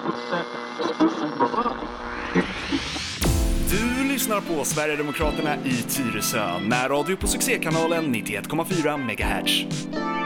Du lyssnar på Sverigedemokraterna i Tyresö, närradio på succékanalen 91,4 MHz.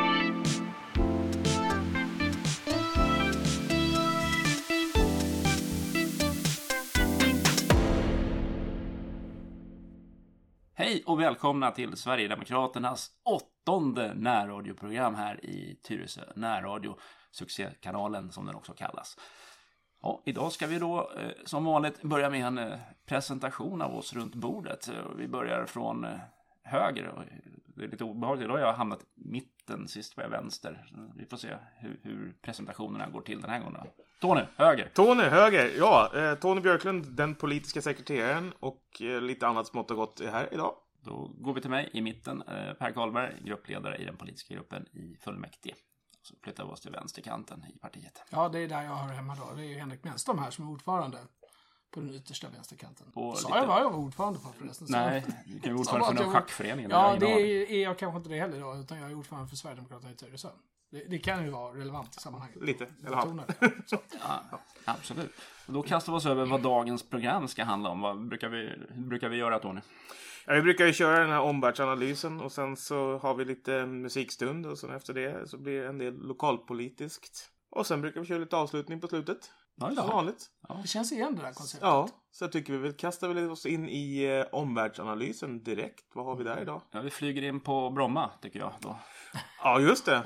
Hej och välkomna till Sverigedemokraternas 8:e närradioprogram här i Tyresö. Närradio, succékanalen som den också kallas. Ja, idag ska vi då som vanligt börja med en presentation av oss runt bordet. Vi börjar från höger. Det är lite obehagligt. Idag har jag hamnat i mitten, sist var jag vänster. Vi får se hur presentationerna går till den här gången. Tony, höger. Tony, höger. Ja, Tony Björklund, den politiska sekreteraren och lite annat smått och gott är här idag. Då går vi till mig i mitten. Per Karlberg, gruppledare i den politiska gruppen i fullmäktige. Så flyttar vi oss till vänsterkanten i partiet. Ja, det är där jag hör hemma då. Det är ju Henrik Menström här som är ordförande på den yttersta vänsterkanten. Så jag var ordförande på förresten. Nej, du kan vara ordförande för någon schackförening. Ja, det är jag kanske inte det heller då, utan jag är ordförande för Sverigedemokraterna i Tyresö. Det kan ju vara relevant i sammanhanget. Lite, eller halvt. Ja, absolut. Och då kastar vi oss över vad dagens program ska handla om. Vad brukar vi göra, Tony? Ja, vi brukar ju köra den här omvärldsanalysen och sen så har vi lite musikstund och sen efter det så blir det en del lokalpolitiskt. Och sen brukar vi köra lite avslutning på slutet. Ja, som vanligt. Ja. Det känns igen det där konceptet. Ja, så tycker vi väl kastar vi oss in i omvärldsanalysen direkt. Vad har vi där idag? Ja, vi flyger in på Bromma, tycker jag då. Ja, just det.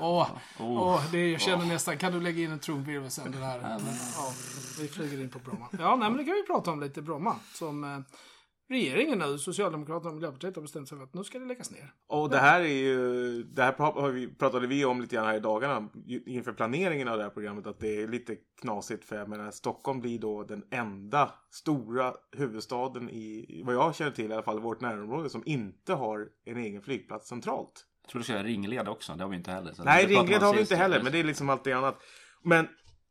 Jag känner nästan, kan du lägga in en trumvirvel sen det här? Ja, vi flyger in på Bromma. Ja, nej, men det kan vi prata om lite Bromma. Som regeringen nu, Socialdemokraterna och Miljöpartiet har bestämt sig för att nu ska det läggas ner. Och det här är ju, pratade vi om lite grann här i dagarna inför planeringen av det här programmet, att det är lite knasigt för jag menar, Stockholm blir då den enda stora huvudstaden i, vad jag känner till i alla fall, vårt närområde som inte har en egen flygplats centralt. Jag tror du ska ringled också, det har vi inte heller. Så nej, ringled har vi inte heller, men det är liksom allt det annat. Men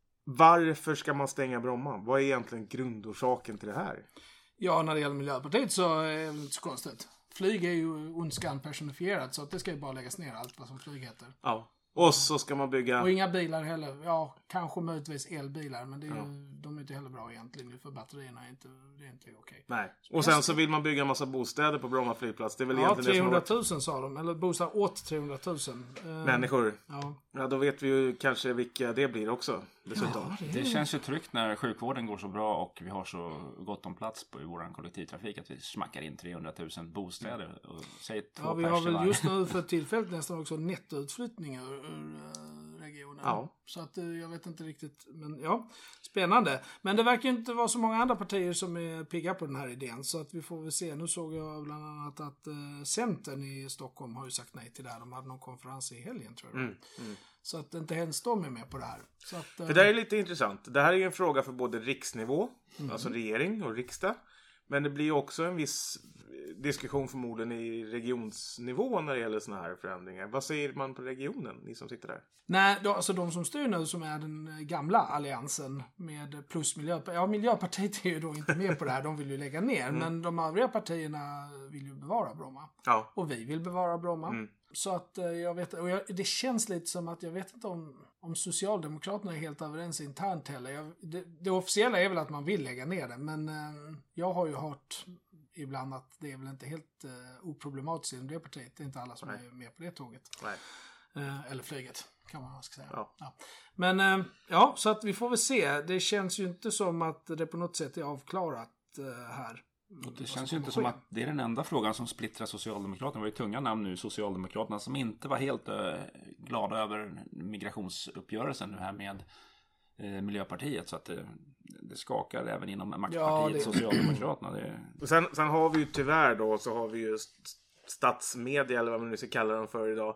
varför ska man stänga Bromma? Vad är egentligen grundorsaken till det här? Ja, när det gäller Miljöpartiet så är det inte så konstigt. Flyg är ju ondskan personifierat, så att det ska ju bara läggas ner allt vad som flyg heter. Ja, och så ska man bygga... Och inga bilar heller. Ja, kanske möjligtvis elbilar, men det är de är inte heller bra egentligen. För batterierna är inte okej. Nej, och sen så vill man bygga en massa bostäder på Bromma flygplats. Det är väl egentligen 300 000 sa de. Eller bostäder åt 300 000. Människor. Ja. Ja, då vet vi ju kanske vilka det blir också. Ja, det känns ju tryggt när sjukvården går så bra och vi har så gott om plats i vår kollektivtrafik att vi smackar in 300 000 bostäder. Och säger ja, vi har väl just nu för tillfället nästan också nettoutflyttning ur regionen. Ja. Så att jag vet inte riktigt, men ja, spännande. Men det verkar inte vara så många andra partier som är pigga på den här idén, så att vi får väl se. Nu såg jag bland annat att Centern i Stockholm har ju sagt nej till det här. De hade någon konferens i helgen, tror jag. Så att inte ens de är med på det här. Så att, för det är lite intressant. Det här är ju en fråga för både riksnivå, alltså regering och riksdag. Men det blir också en viss diskussion förmodligen i regionsnivå när det gäller såna här förändringar. Vad säger man på regionen, ni som sitter där? Nej, alltså de som styr nu som är den gamla alliansen med plus Miljöpartiet. Ja, Miljöpartiet är ju då inte med på det här, de vill ju lägga ner. Men de övriga partierna vill ju bevara Bromma. Ja. Och vi vill bevara Bromma. Så att jag vet, och det känns lite som att jag vet inte om Socialdemokraterna är helt överens internt heller. Det officiella är väl att man vill lägga ner det, men jag har ju hört ibland att det är väl inte helt oproblematiskt inom det partiet. Det är inte alla som är med på det tåget. Nej. Eller flyget, kan man ska säga. Ja. Men så att vi får väl se. Det känns ju inte som att det på något sätt är avklarat här. Och det känns ju inte som att det är den enda frågan som splittrar Socialdemokraterna. Det var ju tunga namn nu, Socialdemokraterna, som inte var helt glada över migrationsuppgörelsen nu här med Miljöpartiet. Så att det skakar även inom maktpartiet Socialdemokraterna. Sen har vi ju tyvärr då, så har vi ju statsmedia, eller vad man nu ska kalla dem för idag.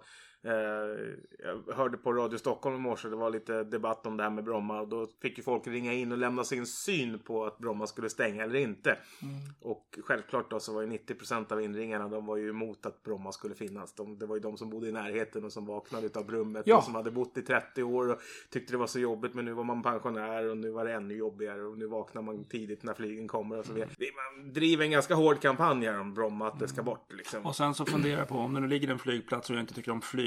Jag hörde på Radio Stockholm i morse, det var lite debatt om det här med Bromma, och då fick ju folk ringa in och lämna sin syn på att Bromma skulle stänga eller inte. Och självklart då så var ju 90% av inringarna, de var ju emot att Bromma skulle finnas. Det var ju de som bodde i närheten och som vaknade utav brummet och som hade bott i 30 år och tyckte det var så jobbigt, men nu var man pensionär och nu var det ännu jobbigare och nu vaknar man tidigt när flygen kommer och så vidare. Man driver en ganska hård kampanj här om Bromma, att det ska bort liksom. Och sen så funderar jag på, om det nu ligger en flygplats och jag inte tycker om flyg,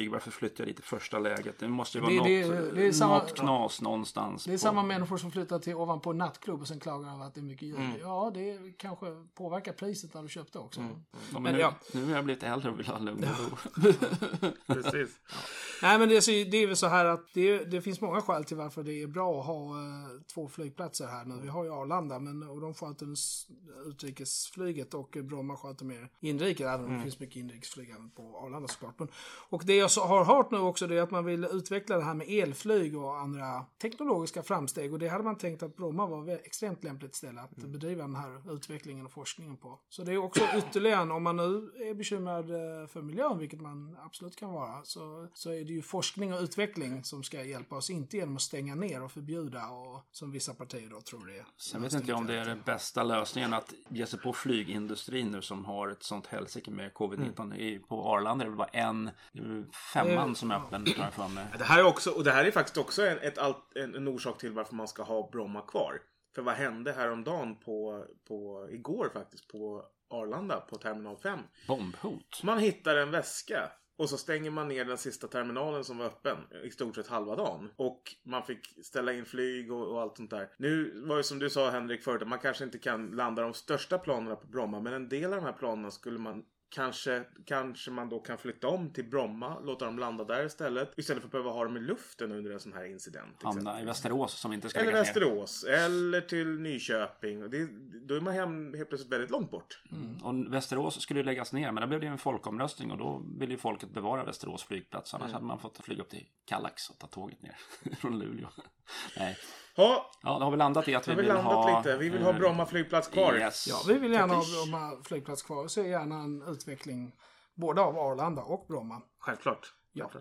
flyg, varför flyttar jag dit i första läget? Det måste ju vara något knas någonstans. Det är samma människor som flyttar till ovanpå en nattklubb och sen klagar över att det är mycket ljud. Ja, det kanske påverkar priset när du köpte också. Ja, men nu har jag blivit äldre och vill ha lugn och ro. Precis. Nej, men det är väl så här att det finns många skäl till varför det är bra att ha 2 flygplatser här nu. Vi har ju Arlanda, och de sköter utrikesflyget och Bromma sköter mer inrikes, även om det finns mycket inrikesflyg på Arlanda såklart. Och det jag har hört nu också, det är att man vill utveckla det här med elflyg och andra teknologiska framsteg, och det hade man tänkt att Bromma var ett extremt lämpligt ställe att bedriva den här utvecklingen och forskningen på. Så det är också ytterligare, om man nu är bekymrad för miljön, vilket man absolut kan vara, så är det ju forskning och utveckling som ska hjälpa oss, inte genom att stänga ner och förbjuda, och som vissa partier då tror det är. Sen vet inte jag om det är den bästa lösningen att ge sig på flygindustrin nu som har ett sånt helsike med covid-19. På Arlanda är det bara en 5 som är öppen. Det här är också, och det här är faktiskt också en orsak till varför man ska ha Bromma kvar. För vad hände häromdagen igår faktiskt på Arlanda på terminal 5? Bombhot. Man hittar en väska. Och så stänger man ner den sista terminalen som var öppen i stort sett halva dagen. Och man fick ställa in flyg och allt sånt där. Nu var det som du sa, Henrik, förut, att man kanske inte kan landa de största planerna på Bromma. Men en del av de här planerna skulle man kanske man då kan flytta om till Bromma, låta dem landa där istället för att behöva ha dem i luften under en sån här incident. Hamna i Västerås som inte ska eller Västerås, eller till Nyköping. Då är man helt plötsligt väldigt långt bort. Och Västerås skulle ju läggas ner, men det blev det en folkomröstning och då ville ju folket bevara Västerås flygplats. Annars hade man fått flyga upp till Kallax och ta tåget ner från Luleå. Nej. Ja, då har vi landat i att vi vill ha... Vi vill ha Bromma flygplats kvar. Yes. Ja, vi vill gärna ha Bromma flygplats kvar och se gärna en utveckling både av Arlanda och Bromma. Självklart.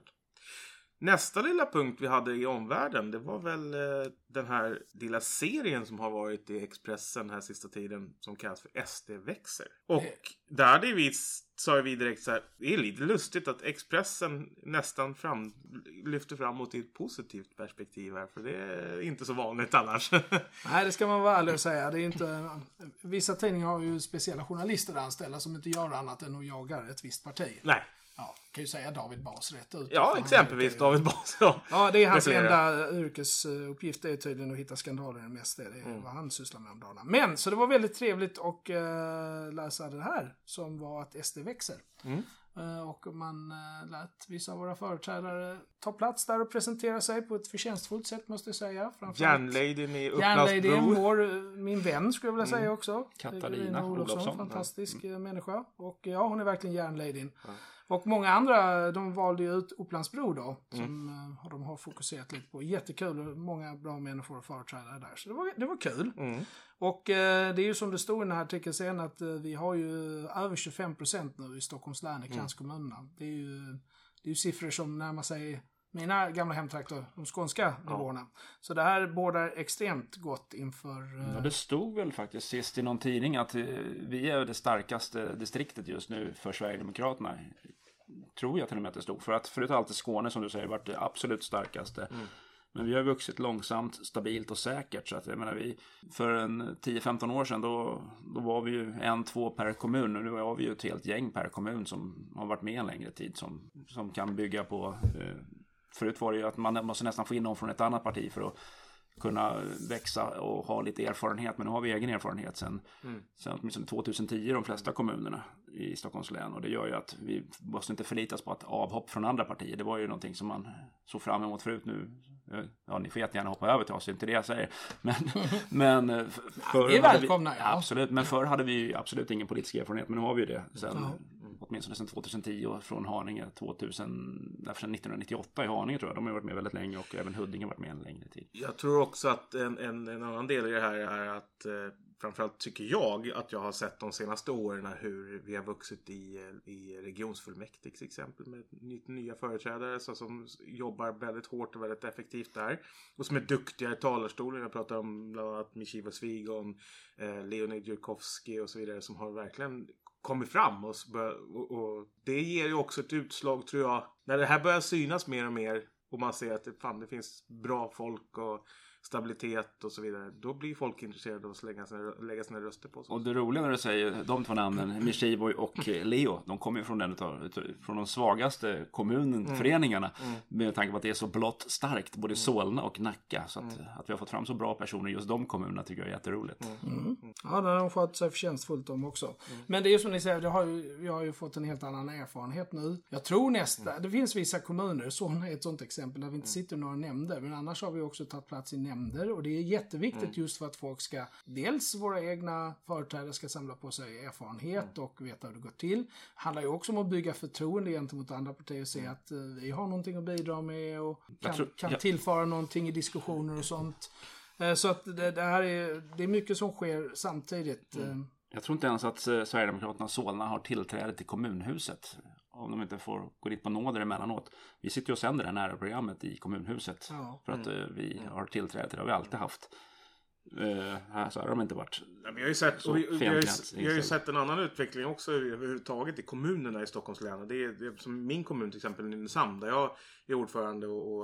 Nästa lilla punkt vi hade i omvärlden, det var väl den här lilla serien som har varit i Expressen här sista tiden som kallas för SD växer. Och där sa vi direkt så här, det är lite lustigt att Expressen nästan lyfter framåt i ett positivt perspektiv här, för det är inte så vanligt annars. Nej, det ska man vara ärlig och säga. Det är inte, vissa tidningar har ju speciella journalister anställda som inte gör annat än att jaga ett visst parti. Nej. Ja, kan ju säga David Bas rätt ut. Ja, exempelvis David Bas. Ja, det är hans enda yrkesuppgift, är tydligen att hitta skandaler i mest. Det är vad han sysslar med om dagarna. Men, så det var väldigt trevligt att läsa det här, som var att SD växer. Och man lät vissa av våra företrädare ta plats där och presentera sig på ett förtjänstfullt sätt, måste jag säga. Järnladyn i Upplandsbro. Min vän skulle jag vilja säga också. Katarina Olofsson. Fantastisk människa. Och ja, hon är verkligen järnladyn. Och många andra, de valde ju ut Upplandsbro då, som de har fokuserat lite på. Jättekul, och många bra människor och företrädare där. Så det var kul. Och det är ju som det stod i den här artikeln sen, att vi har ju över 25% nu i Stockholms län i kranskommunerna. Det är ju siffror som närmar sig mina gamla hemtrakter, de skånska nivåerna. Så det här bådar extremt gott inför... Ja, det stod väl faktiskt sist i någon tidning att vi är det starkaste distriktet just nu för Sverigedemokraterna. Tror jag till och med att det stod. För att förut har alltid Skåne, som du säger, varit det absolut starkaste. Men vi har vuxit långsamt, stabilt och säkert. Så att jag menar, vi för 10-15 år sedan då var vi ju 1-2 per kommun. Och nu har vi ju ett helt gäng per kommun som har varit med en längre tid. Som kan bygga på... Förut var det ju att man måste nästan få in någon från ett annat parti för att kunna växa och ha lite erfarenhet. Men nu har vi egen erfarenhet sen åtminstone 2010 i de flesta kommunerna i Stockholms län. Och det gör ju att vi måste inte förlitas på att avhopp från andra partier. Det var ju någonting som man såg fram emot förut nu. Ja, ni får jättegärna hoppa över till oss, det är inte det jag säger. Men förr det är välkomna, absolut. Men förr hade vi ju absolut ingen politisk erfarenhet. Men nu har vi ju det åtminstone sedan 2010 och från Haninge 1998 i Haninge, tror jag. De har varit med väldigt länge, och även Huddinge har varit med en längre tid. Jag tror också att en annan del i det här är att framförallt tycker jag att jag har sett de senaste åren hur vi har vuxit i regionsfullmäktige till exempel, med nya företrädare som jobbar väldigt hårt och väldigt effektivt där, och som är duktiga i talarstolen. Jag pratar om bland annat Mishiva Svigon, Leonid Jurkowski och så vidare, som har verkligen kommit fram och det ger ju också ett utslag, tror jag, när det här börjar synas mer och mer och man ser att det finns bra folk och stabilitet och så vidare. Då blir folk intresserade av att lägga sina röster på. Och det roliga när du säger de två namnen, Mishiboj och Leo, de kommer ju från de svagaste föreningarna med tanke på att det är så blott starkt, både Solna och Nacka. Så att vi har fått fram så bra personer i just de kommunerna tycker jag är jätteroligt. Ja, det har de fått sig förtjänstfullt om också. Men det är ju som ni säger, vi har ju fått en helt annan erfarenhet nu. Jag tror det finns vissa kommuner, Solna är ett sånt exempel där vi inte sitter i några nämnder, men annars har vi också tagit plats i nämnder och det är jätteviktigt just för att folk ska, dels våra egna företrädare ska samla på sig erfarenhet och veta hur det går till. Det handlar ju också om att bygga förtroende gentemot andra partier och se att vi har någonting att bidra med och kan tillföra någonting i diskussioner och sånt. Så att det är mycket som sker samtidigt. Jag tror inte ens att Sverigedemokraterna Solna har tillträde till kommunhuset. Om de inte får gå dit på nåder emellanåt. Vi sitter ju och sänder det här nära programmet i kommunhuset. För att vi har tillträde till det. Det har vi alltid haft. Här så har de inte varit. Ja, vi har ju sett en annan utveckling också överhuvudtaget i kommunerna i Stockholms län. Det är som min kommun till exempel Nynäshamn där jag är ordförande och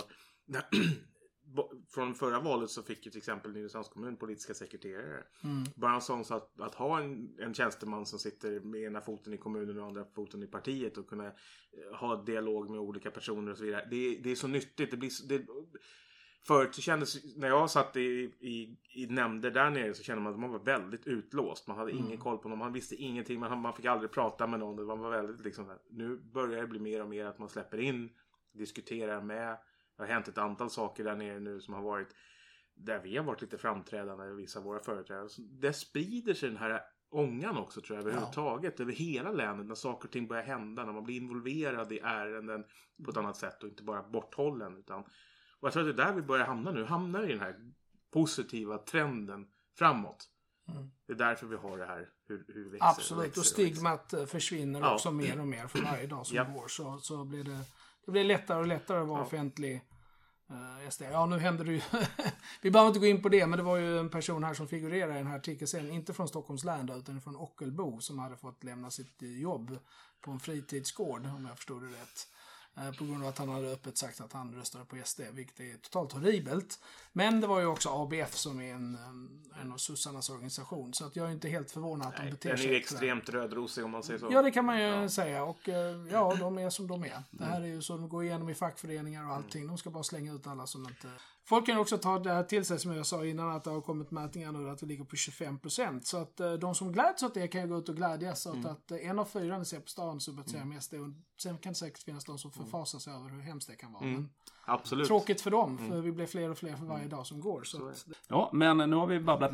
från förra valet så fick ju till exempel Nynäshamns kommun politiska sekreterare. Bara en sån så att ha en tjänsteman som sitter med ena foten i kommunen och andra foten i partiet och kunna ha dialog med olika personer och så vidare. Det är så nyttigt. Förut så kändes, när jag satt i nämnder där nere så kände man att man var väldigt utlåst. Man hade ingen koll på någon, man visste ingenting, man fick aldrig prata med någon. Man var väldigt liksom, nu börjar det bli mer och mer att man släpper in, diskuterar med. Det har hänt ett antal saker där nere nu som har varit, där vi har varit lite framträdande i vissa av våra företrädare. Det sprider sig den här ångan också tror jag överhuvudtaget över hela länet när saker och ting börjar hända, när man blir involverad i ärenden på ett annat sätt och inte bara borthållen utan. Och jag tror att det är där vi börjar hamna nu. Hamnar i den här positiva trenden framåt. Det är därför vi har det här. Hur växer, absolut, växer, och stigmat försvinner också mer och mer för varje dag som går. Så blir det blir lättare och lättare att vara offentlig. Ja, nu händer det ju. Vi behöver inte gå in på det, men det var ju en person här som figurerar i den här artikeln. Inte från Stockholms län utan från Ockelbo som hade fått lämna sitt jobb på en fritidsgård, om jag förstod det rätt. På grund av att han hade öppet sagt att han röstade på SD, vilket är totalt horribelt. Men det var ju också ABF som är en av sossarnas organisation, så att jag är inte helt förvånad att de beter sig. Den är extremt rödrosig om man säger så. Ja, det kan man ju säga. Och ja, de är som de är. Det här är ju så de går igenom i fackföreningar och allting. De ska bara slänga ut alla som inte... Folk kan också ta det här till sig, som jag sa innan, att det har kommit mätningar nu att vi ligger på 25%. Så att de som gläds åt det kan ju gå ut och glädjas åt att en av fyra ser på stan sympatiserar med SD. Och sen kan det säkert finnas de som förfasar sig över hur hemskt det kan vara. Men absolut. Tråkigt för dem, för vi blir fler och fler för varje dag som går. Så att... Ja, men nu har vi babblat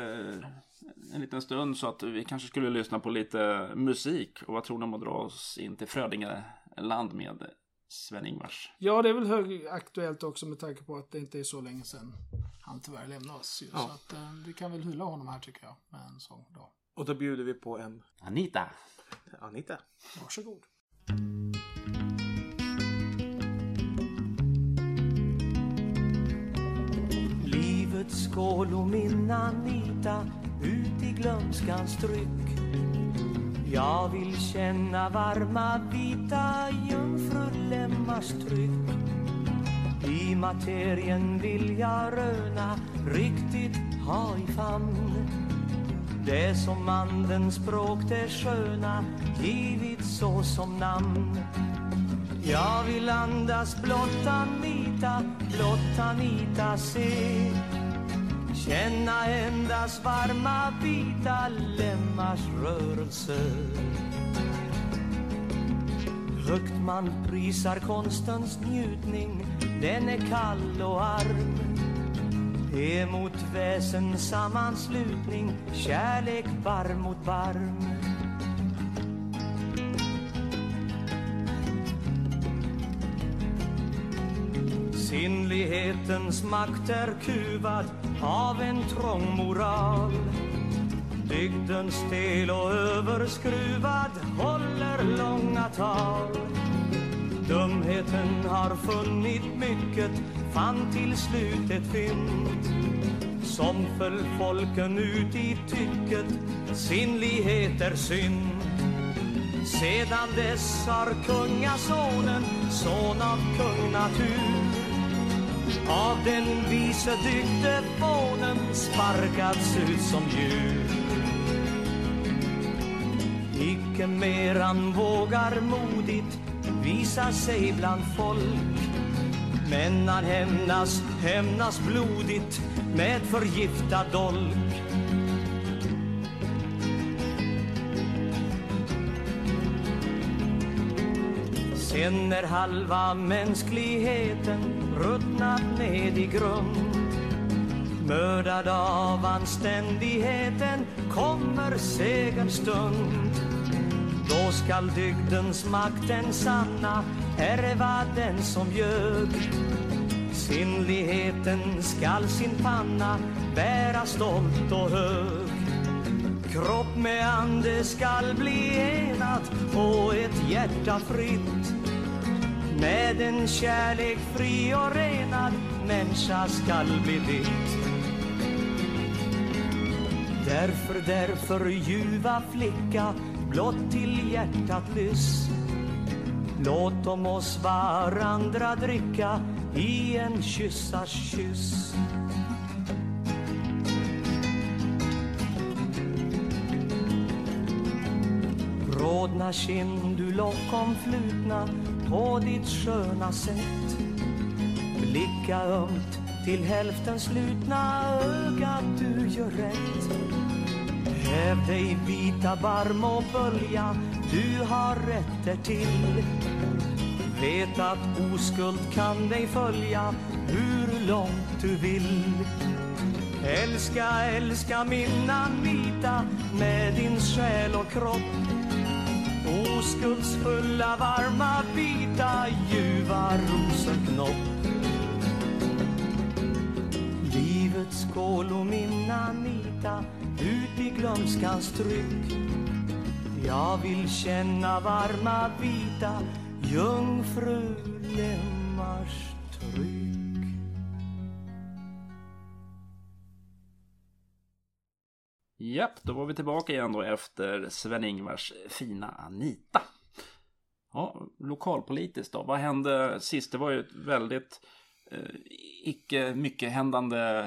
en liten stund så att vi kanske skulle lyssna på lite musik. Och vad tror ni om att dra oss in till Frödingeland med Sven-Ingvars? Ja, det är väl högaktuellt också med tanke på att det inte är så länge sedan han tyvärr lämnade oss. Så att vi kan väl hylla honom här tycker jag med en sång då. Och då bjuder vi på en Anita. Varsågod. Livets skål och min Anita ut i glömskans tryck. Jag vill känna varma vita jungfrulemmars tryck. I materien vill jag röna riktigt ha i famn det som andens språk det sköna givit så som namn. Jag vill andas blott Anita se. Känna endast varma vita lemmars rörelse. Högt man prisar konstens njutning, den är kall och arm. Emot väsen sammanslutning, kärlek varm mot varm. Sinnlighetens makt är kuvad av en trång moral. Dygdens stel och överskruvad håller långa tal. Dumheten har funnit mycket, fann till slut ett fynd som föll folken ut i tycket, sinnlighet är synd. Sedan dess har kungasonen, son av kung natur, av den vise dygdefånen sparkats ut som djur. Icke mer han vågar modigt visa sig bland folk, men han hämnas blodigt med förgiftad dolk. Sen när halva mänskligheten ruttnat ned i grund, mördad av anständigheten, kommer segerns stund. Då skall dygdens makt den sanna ärva den som ljög. Sinnligheten skall sin panna bära stolt och hög. Kropp med ande skall bli enat och ett hjärta fritt. Med en kärlek fri och renad människa skall bli ditt. Därför ljuva flicka, blott till hjärtat lyss. Låt om oss varandra dricka i en kyssars kyss. Rodna kind du lockomflutna på ditt sköna sätt. Blicka ömt till hälften slutna ögat, du gör rätt. Häv dig vita barm och bölja, du har rätt därtill. Vet att oskuld kan dig följa hur långt du vill. Älska min Anita med din själ och kropp. Oskuldsfulla varma vita ljuva rosenknopp. Livets skål och min Anita ut i glömskans tryck. Jag vill känna varma vita jungfrulemmars tryck. Japp, då var vi tillbaka igen då efter Sven-Ingvars fina Anita. Ja, lokalpolitiskt då. Vad hände sist? Det var ju ett väldigt icke mycket händande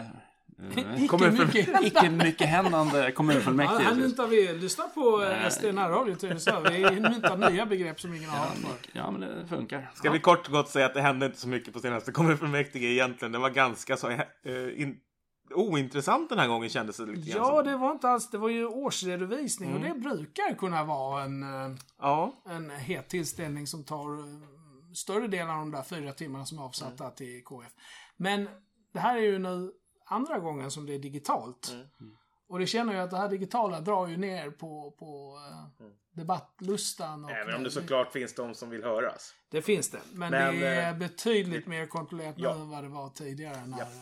kommunfullmäktige. Ja, här myntar vi lyssna på SD närradio till så. Vi myntar nya begrepp som ingen har hört för. Ja, men det funkar. Ska vi kort och gott säga att det hände inte så mycket på senaste kommunfullmäktige egentligen. Det var ganska så ointressant den här gången, kändes det lite grann. Ja, det var inte alls. Det var ju årsredovisning och det brukar kunna vara en het tillställning som tar större delen av de där 4 timmarna som är avsatta till KF. Men det här är ju nu andra gången som det är digitalt. Och det känner jag att det här digitala drar ju ner på debattlustan. Och även om det såklart finns de som vill höras. Det finns det. Men det är betydligt mer kontrollerat nu än vad det var tidigare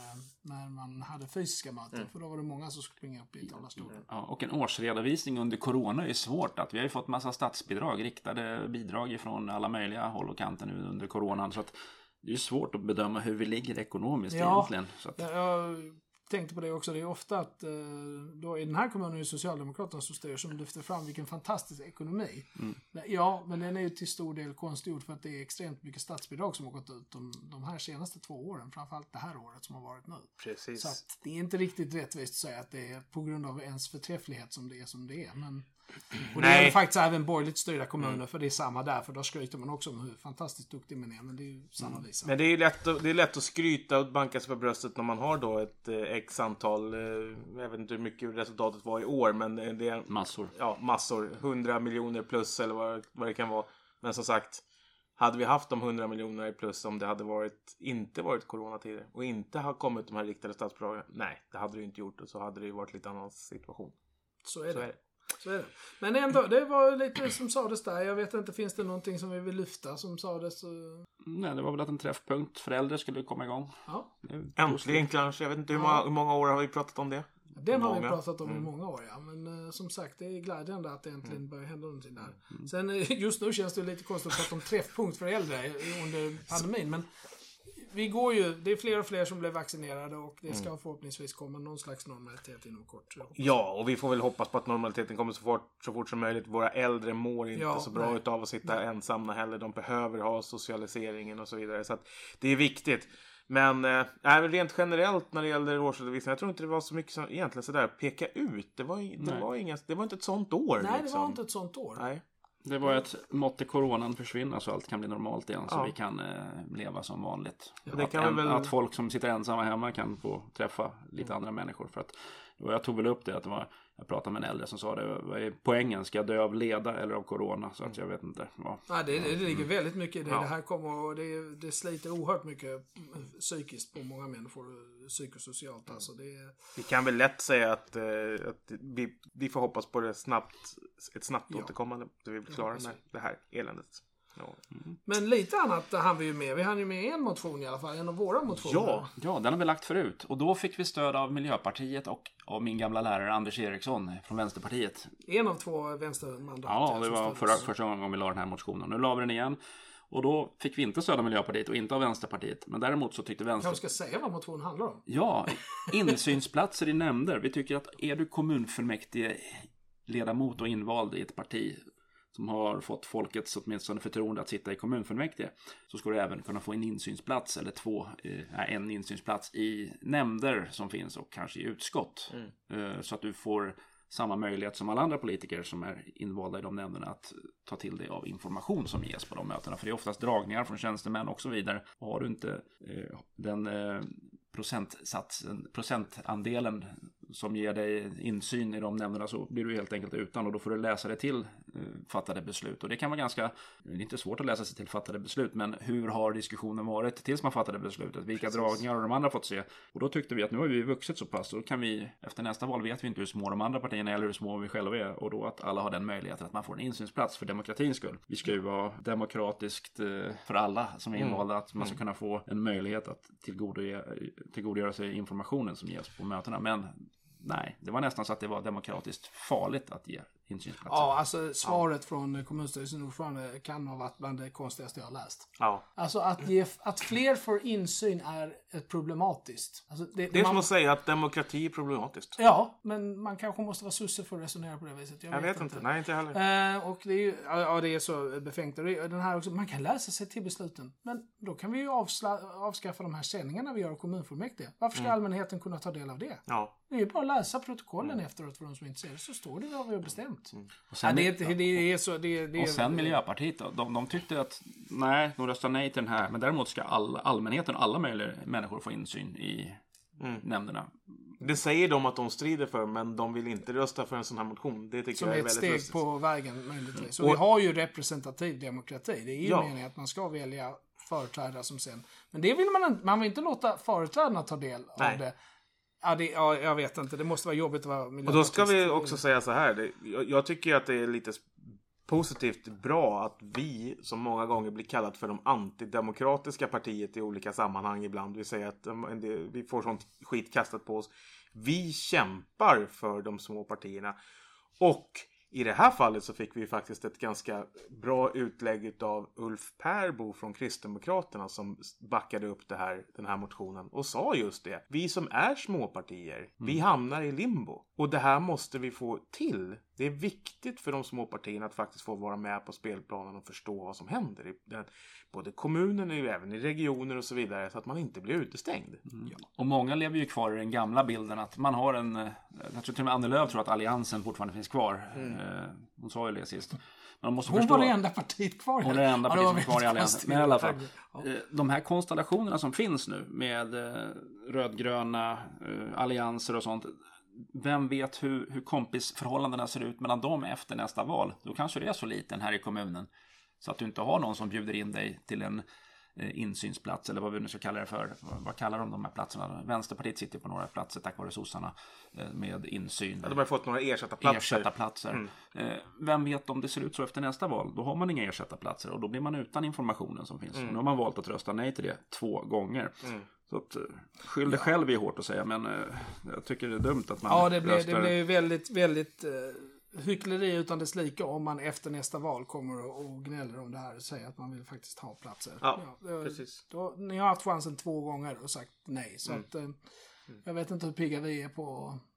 när man hade fysiska möten. För då var det många som skulle springa upp i talarstolen. Ja, och en årsredovisning under corona är svårt. Vi har ju fått massa statsbidrag, riktade bidrag från alla möjliga håll och kanter nu under coronan. Så att det är svårt att bedöma hur vi ligger ekonomiskt egentligen. Så att... Jag tänkte på det också. Det är ofta att då i den här kommunen är det Socialdemokraterna som styr som lyfter fram vilken fantastisk ekonomi. Ja, men den är ju till stor del konstgjord för att det är extremt mycket statsbidrag som har gått ut de här senaste 2 åren. Framförallt det här året som har varit nu. Precis. Så att det är inte riktigt rättvist att säga att det är på grund av ens förträfflighet som det är. Men... Och det är faktiskt även borgerligt styrda kommuner, för det är samma där, för då skryter man också om hur fantastiskt duktig man är, men det är ju samma visa. Men det är lätt att skryta och banka sig på bröstet när man har då ett x-antal, jag vet inte hur mycket resultatet var i år, men det är massor. Ja, massor, 100 miljoner plus eller vad det kan vara. Men som sagt, hade vi haft de 100 miljoner plus om det hade inte varit coronatider och inte har kommit de här riktade statsbidragen, nej, det hade det inte gjort, och så hade det ju varit lite annan situation. Så är det. Men ändå, det var lite som sades där. Jag vet inte, finns det någonting som vi vill lyfta som sades? Nej, det var väl att en träffpunkt för äldre skulle komma igång. Ja. Äntligen kanske. Jag vet inte hur många år har vi pratat om det? Den har vi pratat om i många år, ja. Men som sagt, det är glädjande att det äntligen börjar hända någonting där. Sen just nu känns det lite konstigt att prata om träffpunkt för äldre under pandemin. Men vi går ju, det är fler och fler som blir vaccinerade och det ska förhoppningsvis komma någon slags normalitet inom kort. Ja, och vi får väl hoppas på att normaliteten kommer så fort som möjligt. Våra äldre mår inte så bra utav att sitta ensamma heller. De behöver ha socialiseringen och så vidare. Så att det är viktigt. Men rent generellt när det gäller årsredovisning, jag tror inte det var så mycket som egentligen sådär peka ut. Det var inte ett sånt år. Nej, liksom. Det var inte ett sånt år. Nej. Det var ett måtte coronan försvinna så allt kan bli normalt igen. Så vi kan leva som vanligt. Att folk som sitter ensamma hemma kan få träffa lite andra människor. För att, och jag tog väl upp det att jag pratade med en äldre som sa det. Vad är poängen? Ska jag dö av leda eller av corona? Så att jag vet inte. Ja. Ja, det ligger väldigt mycket i det. Det här kommer och det sliter oerhört mycket psykiskt på många människor. Psykosocialt alltså. Vi kan väl lätt säga att vi får hoppas på ett snabbt återkommande. Så vi blir klara med det här eländet. Ja. Men lite annat hann vi ju med. Vi hann ju med en motion i alla fall. En av våra motioner. Ja, den har vi lagt förut. Och då fick vi stöd av Miljöpartiet och av min gamla lärare Anders Eriksson från Vänsterpartiet. En av två vänstermandat. Ja, det var första gången vi la den här motionen. Nu la vi den igen. Och då fick vi inte stöd av Miljöpartiet och inte av Vänsterpartiet. Men däremot så tyckte Jag ska säga vad motionen handlar om. Ja, insynsplatser i nämnder. Vi tycker att är du kommunfullmäktige ledamot och invald i ett parti som har fått folkets åtminstone förtroende att sitta i kommunfullmäktige, så ska du även kunna få en insynsplats eller en insynsplats i nämnder som finns och kanske i utskott. Så att du får samma möjlighet som alla andra politiker som är invalda i de nämnderna att ta till dig av information som ges på de mötena. För det är oftast dragningar från tjänstemän och så vidare. Och har du inte den procentandelen som ger dig insyn i de nämnderna, så blir du helt enkelt utan, och då får du läsa dig till fattade beslut. Och det kan vara det är inte svårt att läsa sig till fattade beslut, men hur har diskussionen varit tills man fattade beslutet? Vilka dragningar har de andra fått se? Och då tyckte vi att nu har vi vuxit så pass, så kan vi, efter nästa val vet vi inte hur små de andra partierna är eller hur små vi själva är, och då att alla har den möjligheten att man får en insynsplats för demokratins skull. Vi ska ju vara demokratiskt för alla som är invalda, att man ska kunna få en möjlighet att tillgodogöra sig informationen som ges på mötena, men nej, det var nästan så att det var demokratiskt farligt att ge insynsplatser. Ja, alltså svaret från kommunstyrelsens ordförande kan ha varit bland det konstigaste jag har läst. Ja. Alltså att fler får insyn är ett problematiskt. Alltså det är som att säga att demokrati är problematiskt. Ja, men man kanske måste vara susse för att resonera på det viset. Jag vet inte. Nej, inte heller. Och det är ju, det är så befängt. Den här också, man kan läsa sig till besluten. Men då kan vi ju avskaffa de här sändningarna vi gör av kommunfullmäktige. Varför ska allmänheten kunna ta del av det? Ja. Det är ju bara att läsa protokollen efteråt för de som inte ser det, så står det vad vi har bestämt. Och sen, och sen Miljöpartiet då, de tyckte att de röstar nej till den här, men däremot ska allmänheten, alla möjliga människor få insyn i nämnderna. Det säger de att de strider för, men de vill inte rösta för en sån här motion. Det tycker som jag är ett väldigt steg lustigt. på vägen möjligtvis. Så vi har ju representativ demokrati. Det är ju meningen att man ska välja företrädare som sen. Men det vill man vill inte låta företrädarna ta del av det. Ja, jag vet inte. Det måste vara jobbigt att vara miljöpartist. Och då ska vi också säga så här. Jag tycker att det är lite positivt bra att vi, som många gånger blir kallat för de antidemokratiska partiet i olika sammanhang ibland. Vi säger att vi får sånt skit kastat på oss. Vi kämpar för de små partierna. Och i det här fallet så fick vi faktiskt ett ganska bra utlägg av Ulf Perbo från Kristdemokraterna som backade upp den här motionen och sa just det. Vi som är småpartier, vi hamnar i limbo. Och det här måste vi få till. Det är viktigt för de små partierna att faktiskt få vara med på spelplanen och förstå vad som händer. Både kommunen och även i regioner och så vidare, så att man inte blir utestängd. Ja. Och många lever ju kvar i den gamla bilden att man har jag tror till och med Annie Lööf tror att alliansen fortfarande finns kvar. Hon sa ju det sist. Man måste hon var det enda partiet kvar. Hon är det enda partiet som kvar i alliansen. Men i alla fall, de här konstellationerna som finns nu med rödgröna allianser och sånt. Vem vet hur kompisförhållandena ser ut mellan dem efter nästa val? Då kanske det är så liten här i kommunen så att du inte har någon som bjuder in dig till en insynsplats eller vad vi nu ska kalla det för. Vad kallar de här platserna? Vänsterpartiet sitter på några platser tack vare sossarna med insyn. Ja, de har fått några ersättarplatser. Vem vet om det ser ut så efter nästa val? Då har man inga ersättarplatser och då blir man utan informationen som finns. Nu har man valt att rösta nej till det 2 gånger. Så att skyll det själv är hårt att säga, men jag tycker det är dumt att man det blir väldigt, väldigt hyckleri utan dess lika om man efter nästa val kommer och gnäller om det här och säger att man vill faktiskt ha platser. Precis. Ni har haft chansen 2 gånger och sagt nej. Så att jag vet inte hur pigga vi är på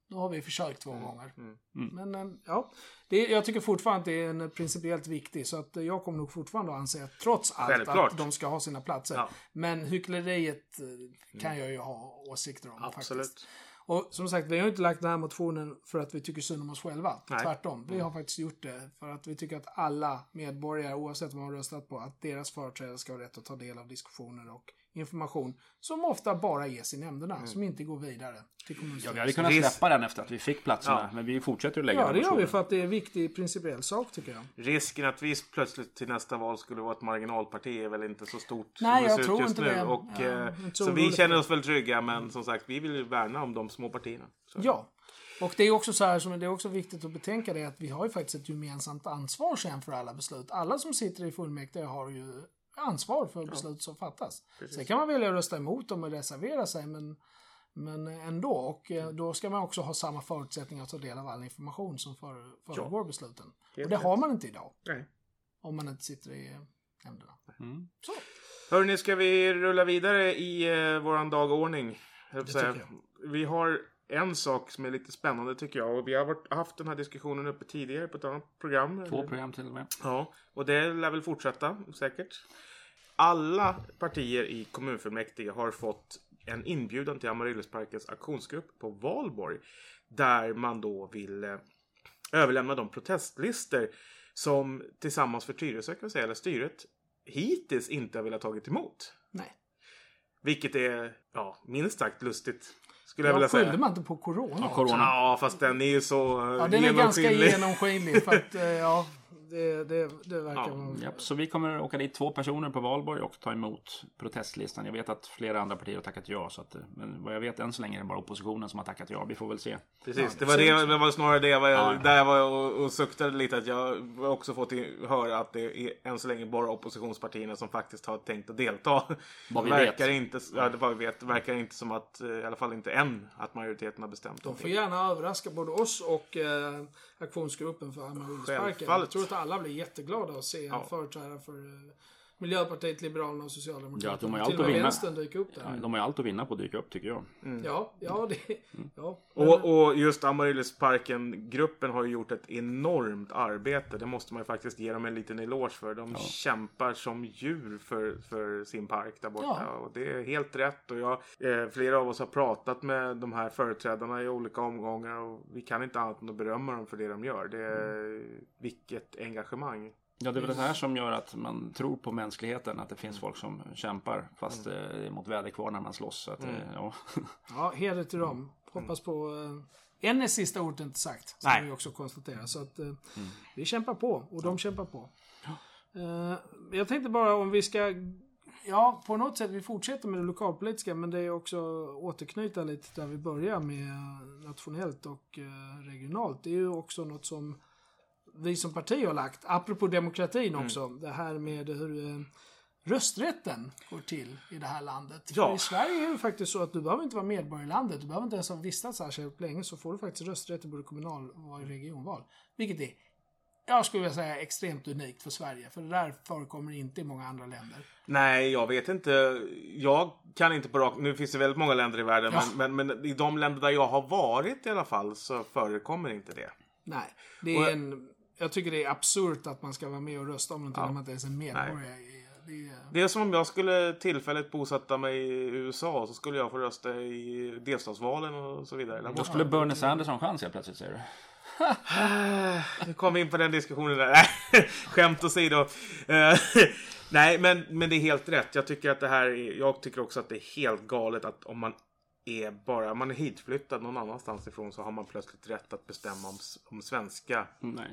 Då har vi försökt 2 gånger. Men ja, jag tycker fortfarande att det är en principiellt viktig. Så att jag kommer nog fortfarande att anse att trots allt Självklart. att de ska ha sina platser. Ja. Men hyckleriet kan jag ju ha åsikter om. Absolut. Faktiskt. Och som sagt, vi har inte lagt den här motionen för att vi tycker synd om oss själva. Nej. Tvärtom. Vi har faktiskt gjort det för att vi tycker att alla medborgare, oavsett vad man har röstat på, att deras företrädare ska ha rätt att ta del av diskussioner och information som ofta bara ges i nämnderna, som inte går vidare till kommunstyrelsen. Ja, vi hade kunnat släppa den efter att vi fick platserna, men vi fortsätter att lägga den. Ja, det gör vi för att det är en viktig principiell sak, tycker jag. Risken att vi plötsligt till nästa val skulle vara ett marginalparti är väl inte så stort. Nej, jag tror inte det. Och, så vi känner oss väl trygga, men som sagt, vi vill ju värna om de små partierna. Så. Ja. Och det är också så här, som det är också viktigt att betänka det, att vi har ju faktiskt ett gemensamt ansvar sen för alla beslut. Alla som sitter i fullmäktige har ju ansvar för beslut som fattas. Precis. Sen kan man välja att rösta emot dem och reservera sig, men ändå. Och då ska man också ha samma förutsättningar att ta del av all information som föregår besluten. Och det har man inte idag. Nej. Om man inte sitter i nämnderna. Så. Hörrni, ska vi rulla vidare i våran dagordning? Vi har en sak som är lite spännande, tycker jag. Och vi har haft den här diskussionen uppe tidigare på ett annat program. 2 program till och med. Ja, och det lär väl fortsätta säkert. Alla partier i kommunfullmäktige har fått en inbjudan till Amaryllisparkens aktionsgrupp på Valborg. Där man då vill överlämna de protestlister som tillsammans för Tyresö, kan säga, eller styret, hittills inte har velat tagit emot. Nej. Vilket är, minst sagt lustigt. Skulle jag vilja säga. Skyllde man inte på corona? Ja, fast den är ju så den är ganska genomskinlig. För att, det verkar vara... Japp, så vi kommer åka dit 2 personer på Valborg och ta emot protestlistan. Jag vet att flera andra partier har tackat ja. Så att, men vad jag vet än så länge är det bara oppositionen som har tackat ja. Vi får väl se. Precis, det var snarare det där jag var och suktade lite. Att jag har också fått höra att det är än så länge bara oppositionspartierna som faktiskt har tänkt att delta. Vad vi verkar inte, verkar inte som att, i alla fall inte än, att majoriteten har bestämt. De får gärna överraska både oss och aktionsgruppen för Amaryllisparken. Jag tror att alla blir jätteglada att se en företrädare för Miljöpartiet, Liberalerna och Socialdemokraterna. Till och med vänstern dyka upp där. Ja, de har ju allt att vinna på att dyka upp, tycker jag. Och just Amaryllisparken-gruppen har ju gjort ett enormt arbete. Det måste man ju faktiskt ge dem en liten eloge för. De kämpar som djur för sin park där borta. Ja. Och det är helt rätt. Och flera av oss har pratat med de här företrädarna i olika omgångar. Och vi kan inte annat än att berömma dem för det de gör. Det är vilket engagemang. Ja, det är väl det här som gör att man tror på mänskligheten, att det finns folk som kämpar fast mot väderkvarnar man slåss. Så att, heder till dem. Hoppas på... Än är sista ordet inte sagt, som vi också konstaterar. Så att vi kämpar på, och de kämpar på. Jag tänkte bara om vi ska... Ja, på något sätt vi fortsätter med det lokalpolitiska, men det är också återknyta lite där vi börjar med nationellt och regionalt. Det är ju också något som vi som parti har lagt, apropå demokratin också, det här med hur rösträtten går till i det här landet. Ja. För i Sverige är det faktiskt så att du behöver inte vara medborgare i landet, du behöver inte ens ha vistats här så länge, så får du faktiskt rösträtt i både kommunalval och regionval. Vilket är, jag skulle vilja säga, extremt unikt för Sverige, för det där förekommer inte i många andra länder. Nej, jag vet inte. Jag kan inte på nu finns det väldigt många länder i världen, men i de länder där jag har varit i alla fall så förekommer inte det. Nej, det är jag tycker det är absurt att man ska vara med och rösta om någonting när man inte ens är medborgare. Det är som om jag skulle tillfälligt bosätta mig i USA, så skulle jag få rösta i delstatsvalen och så vidare. Då skulle Bernie Sanders ha en chans helt plötsligt, säger du. Nu kom vi in på den diskussionen där. Skämt åsido. Nej, men det är helt rätt. Jag tycker också att det är helt galet att om man är hitflyttad någon annanstans ifrån, så har man plötsligt rätt att bestämma om svenska. Nej.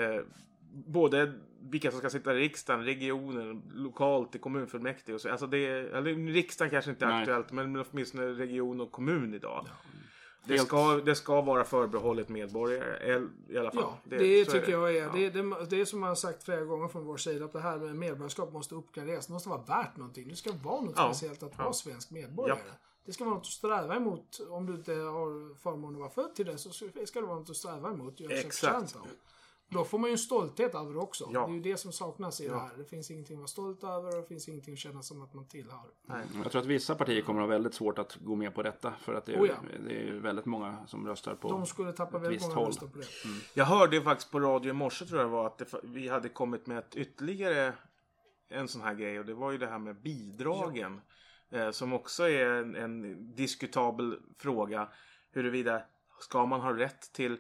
Både vilka som ska sitta i riksdagen, regionen, lokalt i kommunfullmäktige och så. Alltså riksdagen kanske inte är aktuellt, men åtminstone region och kommun idag. Ja. Det ska vara förbehållet medborgare i alla fall. Ja, det tycker jag är. Det är som man har sagt flera gånger från vår sida, att det här med medborgarskap måste uppgraderas. Det måste vara värt någonting. Det ska vara något speciellt att vara svensk medborgare. Ja. Det ska vara något att sträva emot. Om du inte har förmånen att vara född till det, så ska det vara något att sträva emot. Exakt. Då får man ju en stolthet över det också. Ja. Det är ju det som saknas i det här. Det finns ingenting att vara stolt över och det finns ingenting att känna som att man tillhör. Nej. Jag tror att vissa partier kommer att ha väldigt svårt att gå med på detta. För att det är väldigt många som röstar på de skulle tappa väldigt många röster på det. Jag hörde faktiskt på radio i morse, tror jag var, att vi hade kommit med ytterligare en sån här grej. Och det var ju det här med bidragen. Som också är en diskutabel fråga. Huruvida ska man ha rätt till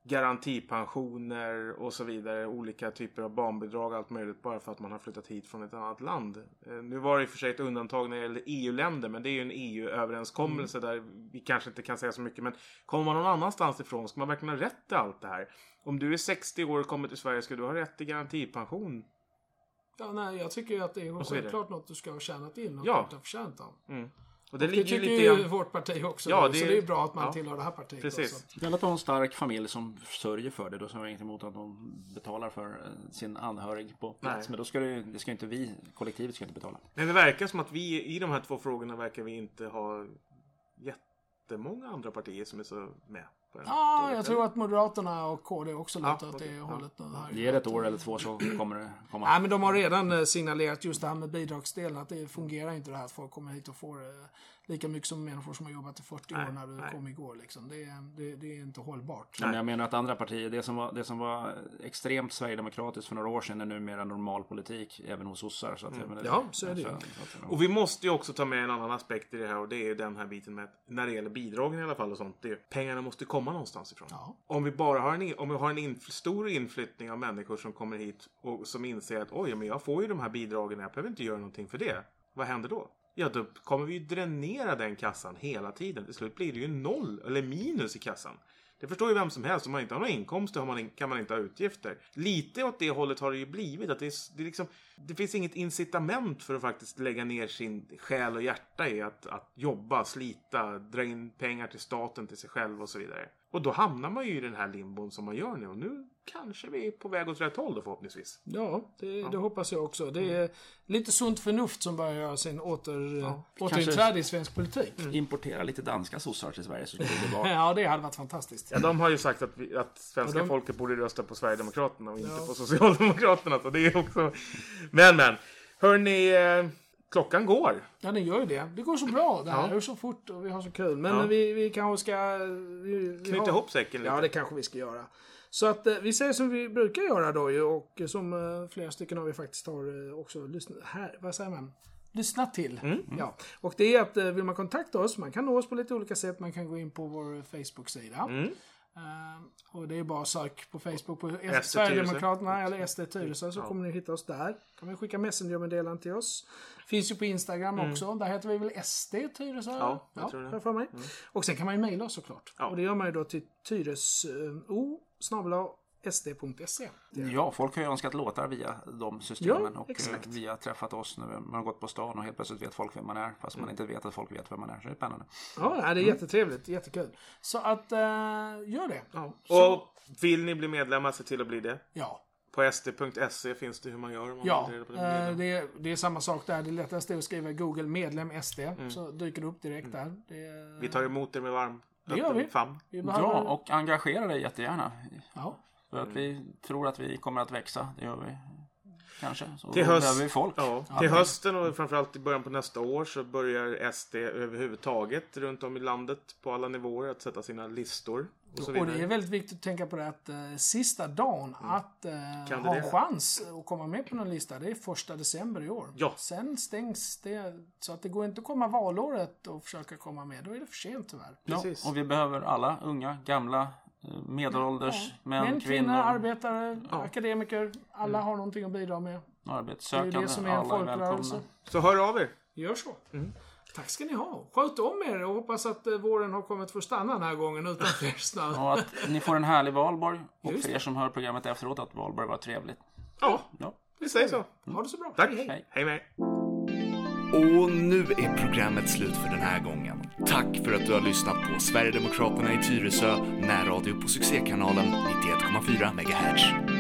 garantipensioner och så vidare, olika typer av barnbidrag, allt möjligt, bara för att man har flyttat hit från ett annat land. Nu var det i och för sig ett undantag när det gäller EU-länder, men det är ju en EU-överenskommelse där vi kanske inte kan säga så mycket, men kommer man någon annanstans ifrån, ska man verkligen ha rätt till allt det här? Om du är 60 år och kommer till Sverige, ska du ha rätt till garantipension? Ja, nej, jag tycker ju att det är självklart något du ska ha tjänat in och inte förtjänt av. Och det tycker ju vårt parti också. Så det är ju bra att man tillhör det här partiet. Precis. Också. Det gäller att ha en stark familj som sörjer för det. Då så är jag inte emot att de betalar för sin anhörig på plats. Men då ska det ska inte vi, kollektivet ska inte betala. Men det verkar som att vi i de här två frågorna verkar vi inte ha jättemånga andra partier som är så med. Jag tror att Moderaterna och KD också lutar åt det hållet. Det är ett år eller två så kommer det komma. Nej, men de har redan signalerat just det här med bidragsdelen, att det fungerar inte det här att folk kommer hit och får lika mycket som människor som har jobbat i 40 år när du kom igår. Liksom. Det är inte hållbart. Men jag menar att andra partier, det som var extremt sverigedemokratiskt för några år sedan är numera normal politik även hos sossar. Så att, så är det ju. Och vi måste ju också ta med en annan aspekt i det här, och det är ju den här biten med att när det gäller bidragen i alla fall och sånt, det är, pengarna måste komma någonstans ifrån. Ja. Om vi bara har en stor inflyttning av människor som kommer hit och som inser att men jag får ju de här bidragen, jag behöver inte göra någonting för det. Vad händer då? Ja, då kommer vi ju dränera den kassan hela tiden. Till slut blir det ju 0 eller minus i kassan. Det förstår ju vem som helst. Om man inte har några inkomster kan man inte ha utgifter. Lite åt det hållet har det ju blivit. Att det finns inget incitament för att faktiskt lägga ner sin själ och hjärta i att jobba, slita, dra in pengar till staten, till sig själv och så vidare. Och då hamnar man ju i den här limbon som man gör nu. Och nu kanske vi är på väg åt rätt håll då, förhoppningsvis. Ja, det hoppas jag också. Det är lite sunt förnuft som börjar göra sin återinträde i svensk politik. Importera lite danska sossar till Sverige så skulle det vara. Ja, det hade varit fantastiskt. Ja, de har ju sagt att svenska folket borde rösta på Sverigedemokraterna och inte på Socialdemokraterna. Så det är också... Men. Hörrni, klockan går. Ja, den gör ju det. Det går så bra. Det här är så fort och vi har så kul. Men vi kanske ska... Knyta ihop säcken lite. Ja, det kanske vi ska göra. Så att vi säger som vi brukar göra då ju, och som flera stycken av vi faktiskt har också lyssnat till. Ja. Och det är att vill man kontakta oss, man kan nå oss på lite olika sätt. Man kan gå in på vår Facebook-sida. Och det är bara sök på Facebook på Sverigedemokraterna eller SD Tyresö, så kommer ni hitta oss där. Kan man skicka messengermeddelanden till oss. Finns ju på Instagram också. Där heter vi väl SD Tyresö. Ja, jag tror det. För mig. Och sen kan man ju mejla oss såklart. Och det gör man ju då till tyreso@sd.se. Ja, folk har ju önskat låtar via de systemen och vi har träffat oss när man har gått på stan och helt plötsligt vet folk vem man är, fast man inte vet att folk vet vem man är. Så det är spännande. Ja, det är jättetrevligt, jättekul. Så att gör det. Ja. Och vill ni bli medlemmar, se till att bli det. Ja. På sd.se finns det hur man gör om man det är samma sak där. Det är lättast att skriva Google medlem SD så dyker det upp direkt där. Vi tar emot det med varm famn. Ja, och engagera dig jättegärna. Ja. För att vi tror att vi kommer att växa. Det gör vi kanske. Så till behöver vi folk. Till hösten och framförallt i början på nästa år så börjar SD överhuvudtaget runt om i landet på alla nivåer att sätta sina listor. Och det är väldigt viktigt att tänka på det att sista dagen att ha chans att komma med på någon lista, det är 1 december i år. Ja. Sen stängs det, så att det går inte att komma valåret och försöka komma med. Då är det för sent tyvärr. Precis. Ja, och vi behöver alla, unga, gamla, medelålders, män, kvinnor, arbetare, akademiker. Alla har någonting att bidra med. Arbetssökande, det är det som är en folkrörelse. Så hör av er. Gör så. Tack ska ni ha. Sköt om er och hoppas att våren har kommit för att stanna den här gången utan fler snö. Och att ni får en härlig valborg. Och för er som hör programmet efteråt att valborg var trevligt. Ja, vi säger så. Ha det så bra. Tack. Hej med. Och nu är programmet slut för den här gången. Tack för att du har lyssnat på Sverigedemokraterna i Tyresö, närradio på succékanalen 91,4 MHz.